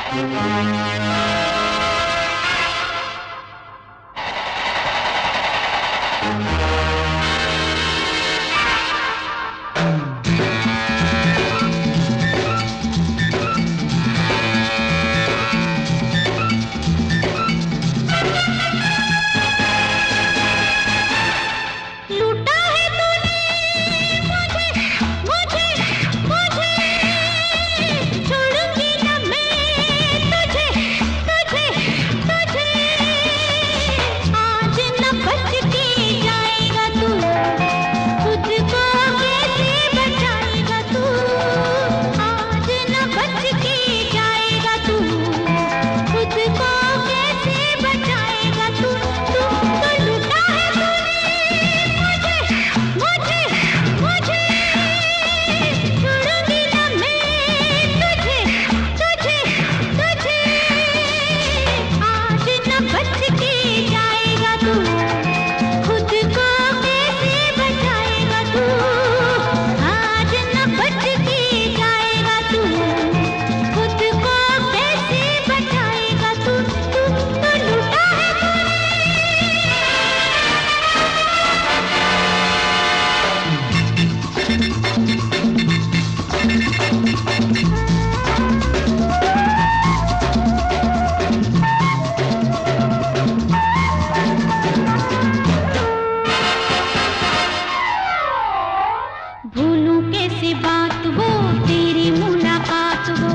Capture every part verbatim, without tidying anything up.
भूलूं कैसे बात वो तेरी मुलाकात वो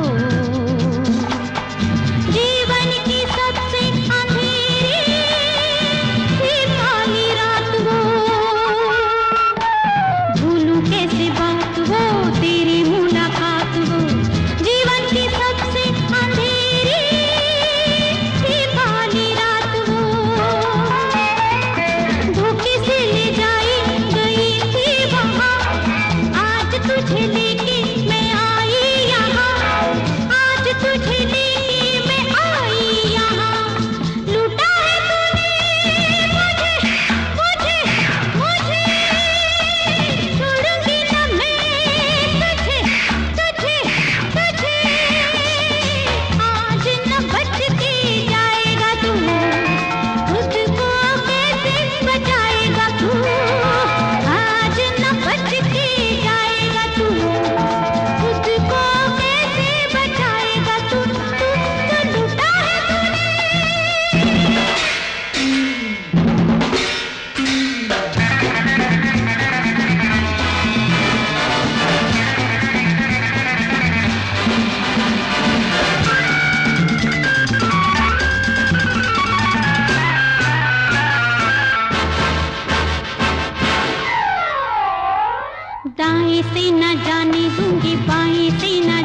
जीवन की सबसे अंधेरी थी काली रात वो। भूलूं कैसे बात वो तेरी मुलाकात वो जीवन की सबसे अंधेरी थी काली रात वो। धोखे से ले जाई गई थी वहाँ, तुझे लेके मैं आई यहाँ, आज तुझे लेके मैं आई यहाँ। लूटा है तूने मुझे मुझे मुझे, छोड़ूंगी ना मैं तुझे तुझे तुझे। आज न बच के जाएगा तू, खुद को कैसे बचाएगा तू। आज न बच के जाएगा तू, खुद को कैसे बचाएगा तू। तू तो लूटा है दाएं से न जाने दूंगी, बाएं से न